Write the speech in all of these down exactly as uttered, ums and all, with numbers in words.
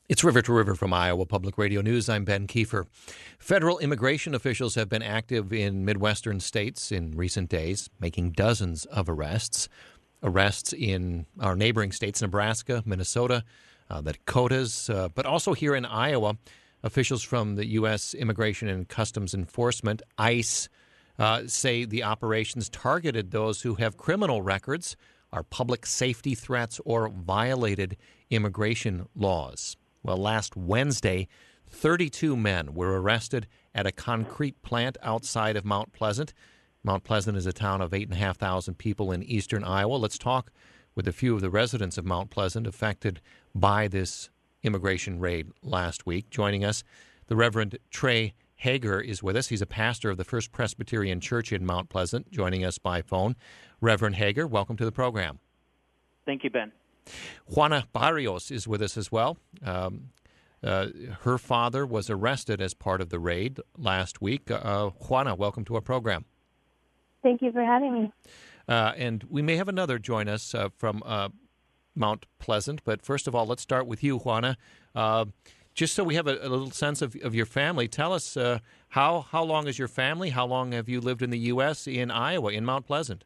It's River to River from Iowa Public Radio News. I'm Ben Kiefer. Federal immigration officials have been active in Midwestern states in recent days, making dozens of arrests. Arrests in our neighboring states, Nebraska, Minnesota, uh, the Dakotas, uh, but also here in Iowa. Officials from the U S Immigration and Customs Enforcement, ICE, uh, say the operations targeted those who have criminal records, are public safety threats, or violated immigration laws. Well, last Wednesday, thirty-two men were arrested at a concrete plant outside of Mount Pleasant. Mount Pleasant is a town of eight thousand five hundred people in eastern Iowa. Let's talk with a few of the residents of Mount Pleasant affected by this immigration raid last week. Joining us, the Reverend Trey Hager is with us. He's a pastor of the First Presbyterian Church in Mount Pleasant, joining us by phone. Reverend Hager, welcome to the program. Thank you, Ben. Juana Barrios is with us as well. Um, uh, her father was arrested as part of the raid last week. Uh, Juana, welcome to our program. Thank you for having me. Uh, and we may have another join us uh, from uh, Mount Pleasant. But first of all, let's start with you, Juana. Uh, just so we have a, a little sense of, of your family, tell us uh, how, how long is your family? How long have you lived in the U S, in Iowa, in Mount Pleasant?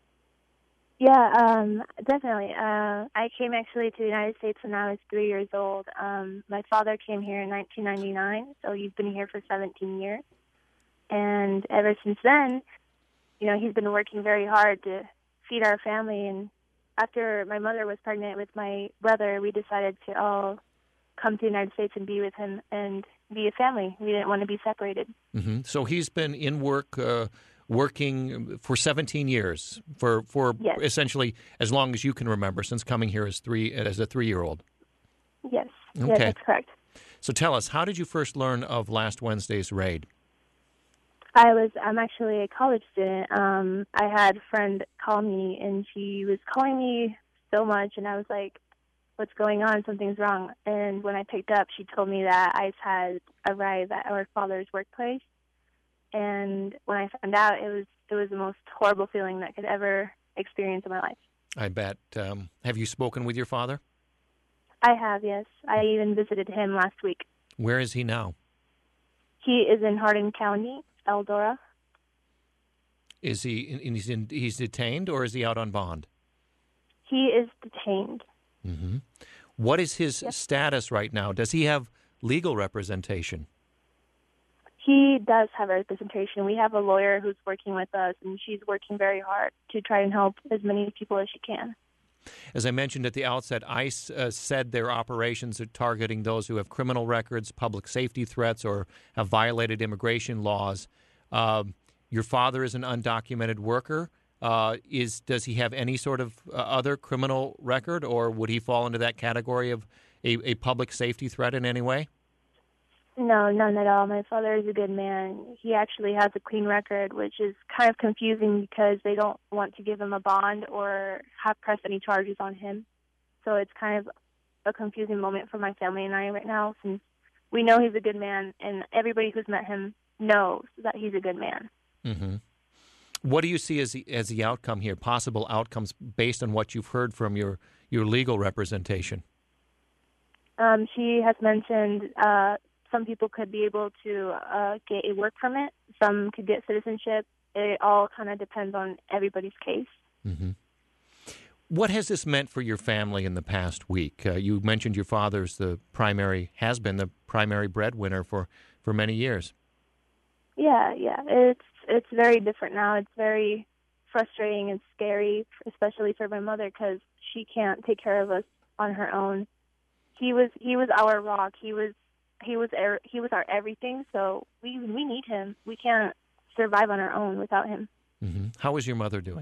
Yeah, um, definitely. Uh, I came actually to the United States when I was three years old. Um, my father came here in nineteen ninety-nine, so he's been here for seventeen years. And ever since then, you know, he's been working very hard to feed our family. And after my mother was pregnant with my brother, we decided to all come to the United States and be with him and be a family. We didn't want to be separated. Mm-hmm. So he's been in work, uh, working for seventeen years, for, for yes. essentially as long as you can remember, since coming here as three as a three-year-old. Yes, okay. Yes, that's correct. So tell us, how did you first learn of last Wednesday's raid? I was, I'm actually a college student. Um, I had a friend call me, and she was calling me so much, and I was like, what's going on? Something's wrong. And when I picked up, she told me that ICE had arrived at our father's workplace. And when I found out, it was it was the most horrible feeling that I could ever experience in my life. I bet. Um, have you spoken with your father? I have, yes. I even visited him last week. Where is he now? He is in Hardin County, Eldora. Is he in, he's, in, he's detained, or is he out on bond? He is detained. Mm-hmm. What is his yep. status right now? Does he have legal representation? He does have representation. We have a lawyer who's working with us, and she's working very hard to try and help as many people as she can. As I mentioned at the outset, ICE uh, said their operations are targeting those who have criminal records, public safety threats, or have violated immigration laws. Uh, your father is an undocumented worker. Uh, is does he have any sort of uh, other criminal record, or would he fall into that category of a, a public safety threat in any way? No, none at all. My father is a good man. He actually has a clean record, which is kind of confusing because they don't want to give him a bond or have pressed any charges on him. So it's kind of a confusing moment for my family and I right now, since we know he's a good man, and everybody who's met him knows that he's a good man. Mm-hmm. What do you see as the, as the outcome here, possible outcomes based on what you've heard from your, your legal representation? Um, she has mentioned uh, some people could be able to uh, get a work permit. Some could get citizenship. It all kind of depends on everybody's case. Mm-hmm. What has this meant for your family in the past week? Uh, you mentioned your father's the primary, has been the primary breadwinner for, for many years. Yeah, yeah. It's it's very different now. It's very frustrating and scary, especially for my mother, because she can't take care of us on her own. He was he was our rock. He was he was er, he was our everything. So we we need him. We can't survive on our own without him. Mm-hmm. How is your mother doing?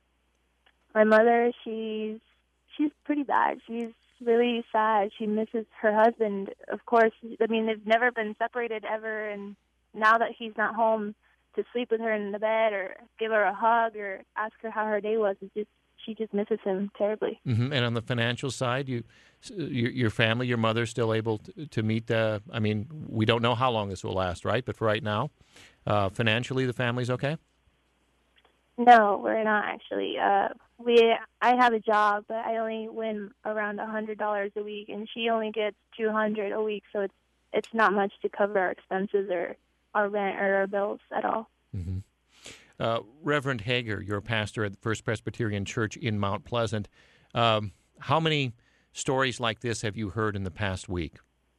My mother, she's she's pretty bad. She's really sad. She misses her husband. Of course, I mean they've never been separated ever, and now that he's not home to sleep with her in the bed or give her a hug or ask her how her day was, it's just she just misses him terribly. Mm-hmm. And on the financial side, you, your, your family, your mother's still able to, to meet. Uh, I mean, we don't know how long this will last, right? But for right now, uh, financially, the family's okay. No, we're not actually. Uh, we I have a job, but I only win around a hundred dollars a week, and she only gets two hundred a week. So it's it's not much to cover our expenses or our rent or our bills at all. Mm-hmm. Uh, Reverend Hager, you're a pastor at the First Presbyterian Church in Mount Pleasant. Um, how many stories like this have you heard in the past week?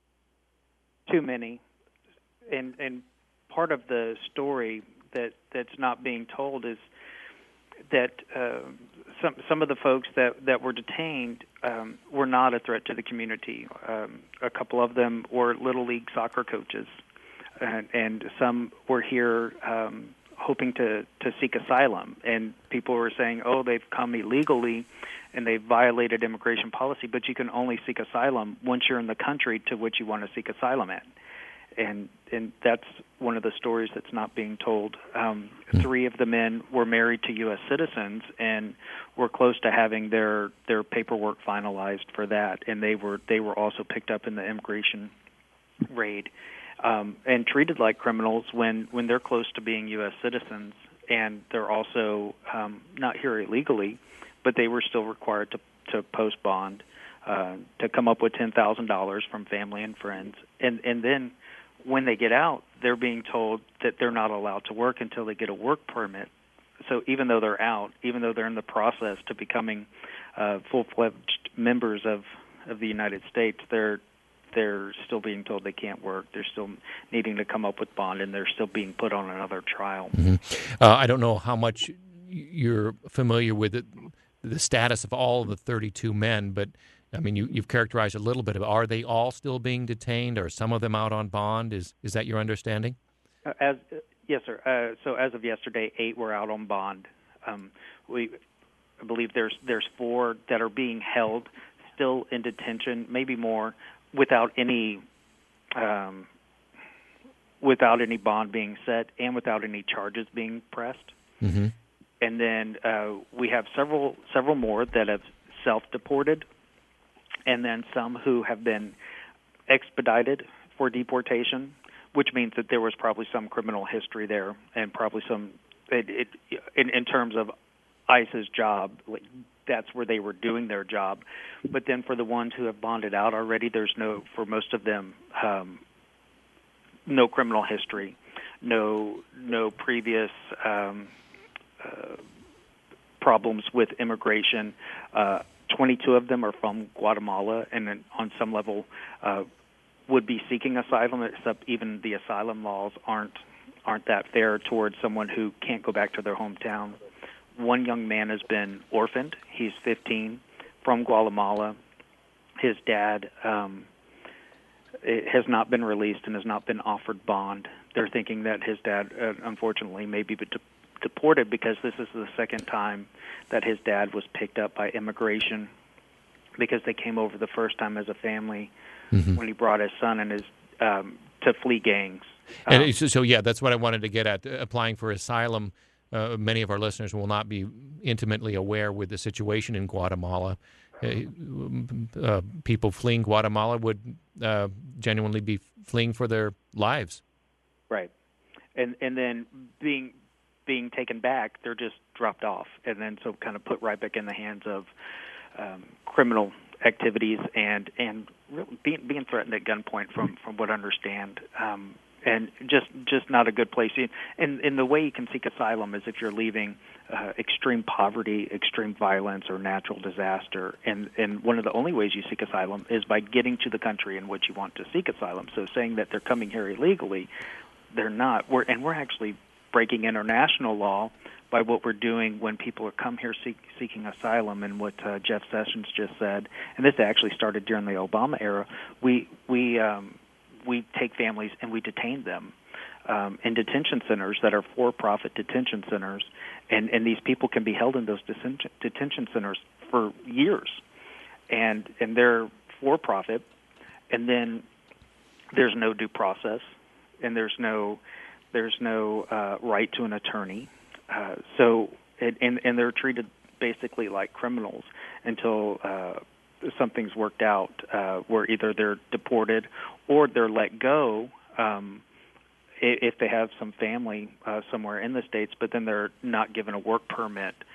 Too many, and and part of the story that that's not being told is that uh, some some of the folks that, that were detained um, were not a threat to the community. Um, a couple of them were Little League soccer coaches, and, and some were here um, hoping to, to seek asylum. And people were saying, oh, they've come illegally and they've violated immigration policy, but you can only seek asylum once you're in the country to which you want to seek asylum at. And and that's one of the stories that's not being told. Um, three of the men were married to U S citizens and were close to having their, their paperwork finalized for that, and they were they were also picked up in the immigration raid um, and treated like criminals when, when they're close to being U S citizens, and they're also um, not here illegally, but they were still required to to post bond, uh, to come up with ten thousand dollars from family and friends, and and then when they get out, they're being told that they're not allowed to work until they get a work permit. So even though they're out, even though they're in the process to becoming uh, full-fledged members of, of the United States, they're they're still being told they can't work. They're still needing to come up with bond, and they're still being put on another trial. Mm-hmm. Uh, I don't know how much you're familiar with it, the status of all of the thirty-two men, but I mean, you, you've characterized a little bit of it. Are they all still being detained? Are some of them out on bond? Is is that your understanding? Uh, as uh, yes, sir. Uh, so as of yesterday, eight were out on bond. Um, we I believe there's there's four that are being held still in detention, maybe more, without any um, without any bond being set and without any charges being pressed. Mm-hmm. And then uh, we have several several more that have self-deported, and then some who have been expedited for deportation, which means that there was probably some criminal history there, and probably some, it, it, in, in terms of ICE's job, like, that's where they were doing their job. But then for the ones who have bonded out already, there's no, for most of them, um, no criminal history, no no previous um, uh, problems with immigration. Uh, twenty-two of them are from Guatemala, and then on some level uh, would be seeking asylum, except even the asylum laws aren't aren't that fair towards someone who can't go back to their hometown. One young man has been orphaned. He's fifteen, from Guatemala. His dad um, has not been released and has not been offered bond. They're thinking that his dad, uh, unfortunately, may be de- deported because this is the second time that his dad was picked up by immigration, because they came over the first time as a family mm-hmm. when he brought his son and his um, to flee gangs. And Um, so, so, yeah, that's what I wanted to get at. Applying for asylum, uh, many of our listeners will not be intimately aware with the situation in Guatemala. Uh, uh, people fleeing Guatemala would uh, genuinely be fleeing for their lives. Right. And and then being being taken back, they're just dropped off, and then so kind of put right back in the hands of um, criminal activities and and really being being threatened at gunpoint from, from what I understand. Um, and just just not a good place. And, and the way you can seek asylum is if you're leaving uh, extreme poverty, extreme violence, or natural disaster. And, and one of the only ways you seek asylum is by getting to the country in which you want to seek asylum. So saying that they're coming here illegally, they're not. We're, and we're actually breaking international law by what we're doing when people come here seek, seeking asylum, and what uh, Jeff Sessions just said. And this actually started during the Obama era. We we um, we take families and we detain them um, in detention centers that are for-profit detention centers, and, and these people can be held in those detention, detention centers for years, and and they're for-profit, and then there's no due process, and there's no there's no uh, right to an attorney. Uh, so, and, and, and they're treated basically like criminals until uh, something's worked out, uh, where either they're deported or they're let go um, if they have some family uh, somewhere in the States, but then they're not given a work permit.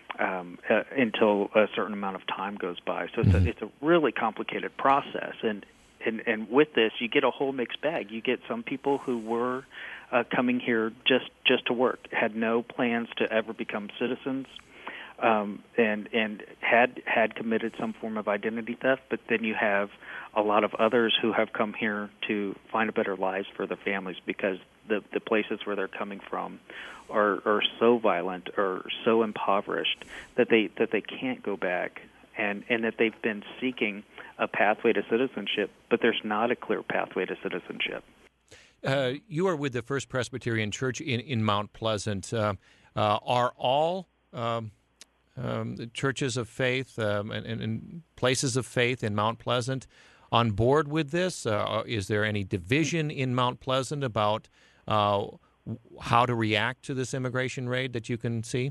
um, uh, until a certain amount of time goes by. So it's, mm-hmm. a, it's a really complicated process. And, and, and with this, you get a whole mixed bag. You get some people who were uh, coming here just, just to work, had no plans to ever become citizens, um, and and had had committed some form of identity theft. But then you have a lot of others who have come here to find a better lives for their families, because the the places where they're coming from are, are so violent or so impoverished that they that they can't go back, and, and that they've been seeking a pathway to citizenship, but there's not a clear pathway to citizenship. Uh, you are with the First Presbyterian Church in, in Mount Pleasant. Uh, uh, are all um, um, churches of faith um, and, and places of faith in Mount Pleasant on board with this? Uh, is there any division in Mount Pleasant about uh, how to react to this immigration raid that you can see?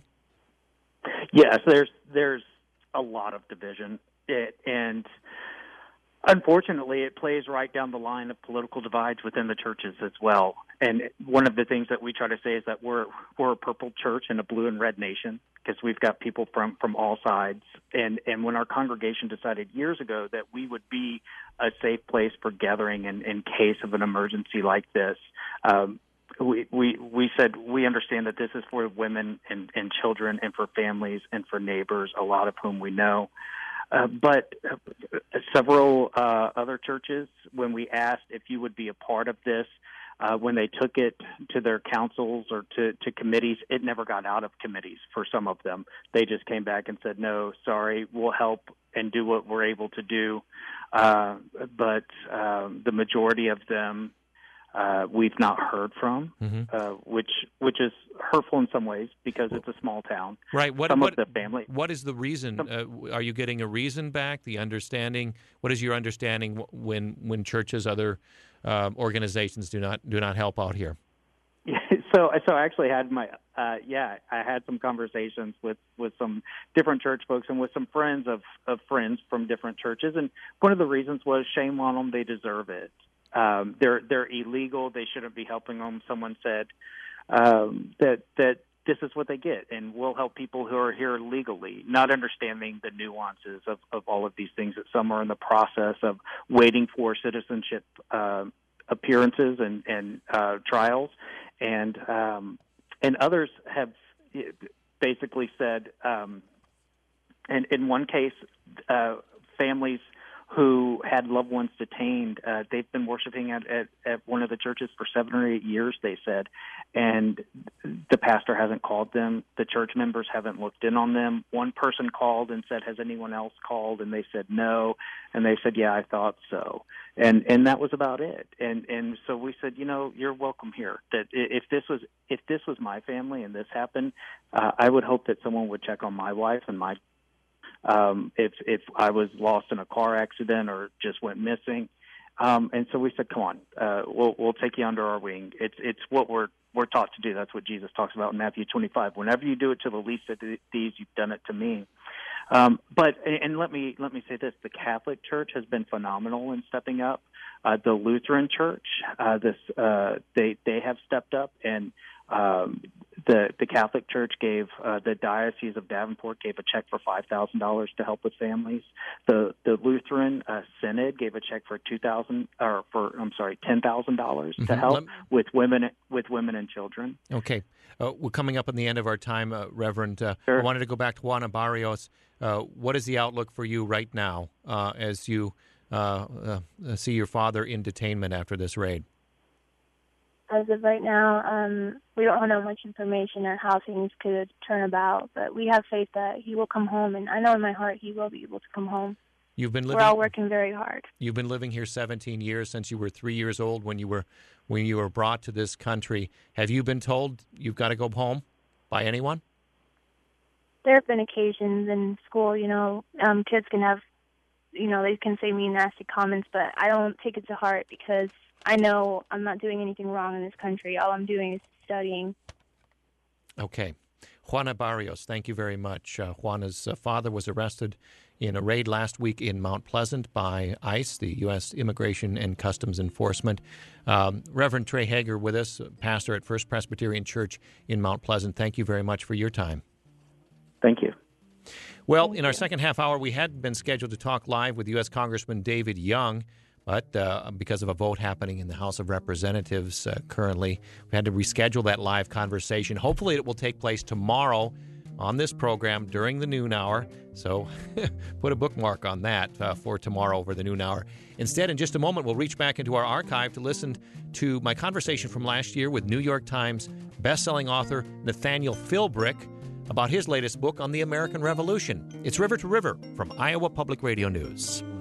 Yes, there's there's a lot of division, it, and unfortunately, it plays right down the line of political divides within the churches as well. And one of the things that we try to say is that we're we're a purple church and a blue and red nation, because we've got people from, from all sides. And, and when our congregation decided years ago that we would be a safe place for gathering in, in case of an emergency like this, um, we, we we said we understand that this is for women and, and children and for families and for neighbors, a lot of whom we know. Uh, but uh, several uh, other churches, when we asked if you would be a part of this, uh, when they took it to their councils or to, to committees, it never got out of committees for some of them. They just came back and said, no, sorry, we'll help and do what we're able to do. Uh, but um, the majority of them Uh, we've not heard from, mm-hmm. uh, which which is hurtful in some ways, because it's a small town. Right. What, some what, of the family. What is the reason? Some, uh, are you getting a reason back? The understanding. What is your understanding when when churches, other uh, organizations do not do not help out here? Yeah, so so I actually had my uh, yeah I had some conversations with, with some different church folks and with some friends of, of friends from different churches, and one of the reasons was shame on them. They deserve it. Um, they're they're illegal. They shouldn't be helping them. Someone said um, that that this is what they get, and we'll help people who are here legally, not understanding the nuances of, of all of these things. That some are in the process of waiting for citizenship uh, appearances and and uh, trials, and um, and others have basically said, um, and in one case, uh, families who had loved ones detained, uh, they've been worshiping at, at, at one of the churches for seven or eight years, they said, and the pastor hasn't called them. The church members haven't looked in on them. One person called and said, has anyone else called? And they said no, and they said, yeah, I thought so. And and that was about it. And and so we said, you know, you're welcome here. That if this was if this was my family and this happened, uh, I would hope that someone would check on my wife and my Um, if if I was lost in a car accident or just went missing, um, and so we said, "Come on, uh, we'll we'll take you under our wing." It's it's what we're we're taught to do. That's what Jesus talks about in Matthew twenty-five. Whenever you do it to the least of these, you've done it to me. Um, but and let me let me say this: the Catholic Church has been phenomenal in stepping up. Uh, the Lutheran Church, uh, this uh, they they have stepped up, and um, the the Catholic Church gave uh, the Diocese of Davenport gave a check for five thousand dollars to help with families. The the Lutheran uh, Synod gave a check for two thousand or for I'm sorry ten thousand dollars to mm-hmm. help Let... with women with women and children. Okay, uh, we're coming up on the end of our time, uh, Reverend. Uh, sure. I wanted to go back to Juana Barrios. Uh, what is the outlook for you right now uh, as you uh, uh, see your father in detainment after this raid? As of right now, um, we don't know much information on how things could turn about, but we have faith that he will come home, and I know in my heart he will be able to come home. You've been living, We're all working very hard. You've been living here seventeen years, since you were three years old when you were when you were brought to this country. Have you been told you've got to go home by anyone? There have been occasions in school, you know, um, kids can have, you know, they can say mean, nasty comments, but I don't take it to heart because I know I'm not doing anything wrong in this country. All I'm doing is studying. Okay. Juana Barrios, thank you very much. Uh, Juana's uh, father was arrested in a raid last week in Mount Pleasant by ICE, the U S Immigration and Customs Enforcement. Um, Reverend Trey Hager with us, pastor at First Presbyterian Church in Mount Pleasant. Thank you very much for your time. Thank you. Well, Thank in our you. second half hour, we had been scheduled to talk live with U S. Congressman David Young, but uh, because of a vote happening in the House of Representatives uh, currently, we had to reschedule that live conversation. Hopefully it will take place tomorrow on this program during the noon hour. So put a bookmark on that uh, for tomorrow over the noon hour. Instead, in just a moment, we'll reach back into our archive to listen to my conversation from last year with New York Times bestselling author Nathaniel Philbrick about his latest book on the American Revolution. It's River to River from Iowa Public Radio News.